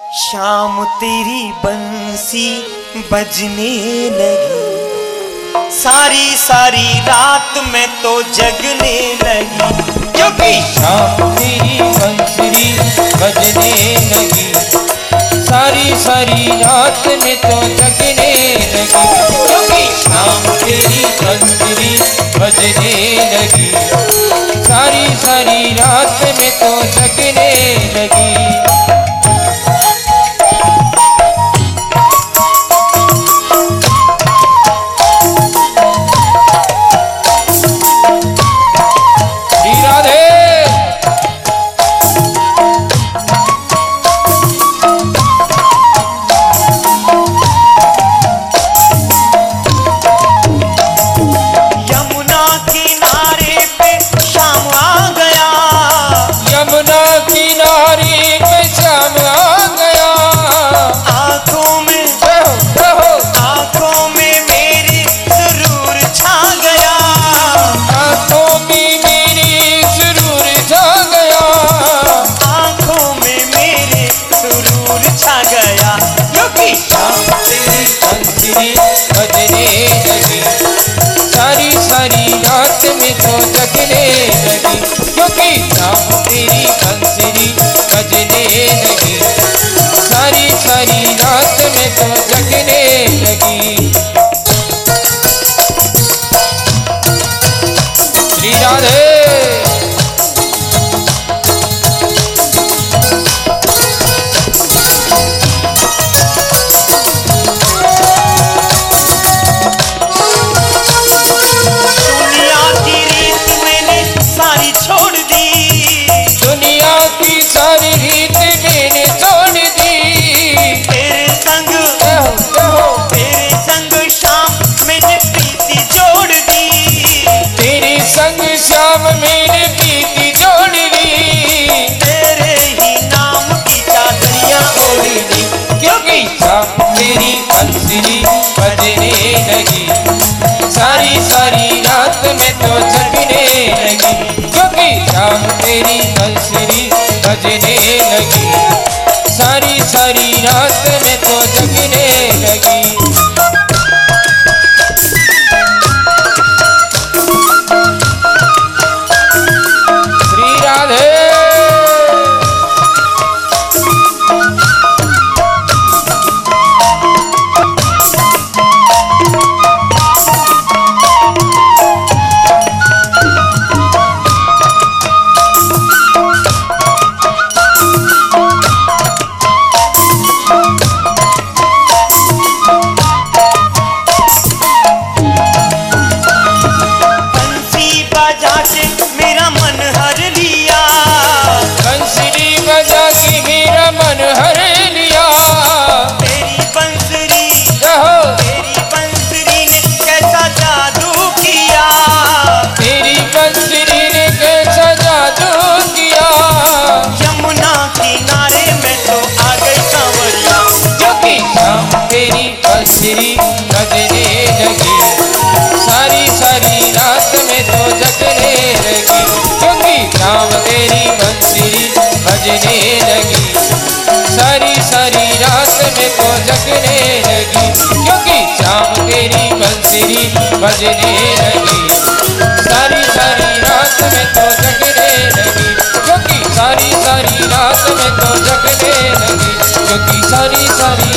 शाम तेरी बंसी बजने लगी, सारी सारी रात में तो जगने लगी। क्योंकि शाम तेरी बंसुरी बजने लगी, सारी सारी रात में तो जगने लगी। क्योंकि शाम तेरी बंसुरी बजने लगी, सारी सारी रात में तो जगने लगी। बजने लगी, सारी सारी रात में तो जगने लगी। श्री राधे बंसुरी बजने लगी, सारी सारी रात में तो जगने लगी। क्योंकि शाम तेरी बंसुरी बजने लगी, सारी सारी रात में तो जगने लगी। क्योंकि शाम तेरी बंसुरी बजने लगी, सारी सारी रात में तो जगने लगी। क्योंकि सारी सारी रात में तो जगने लगी। क्योंकि सारी सारी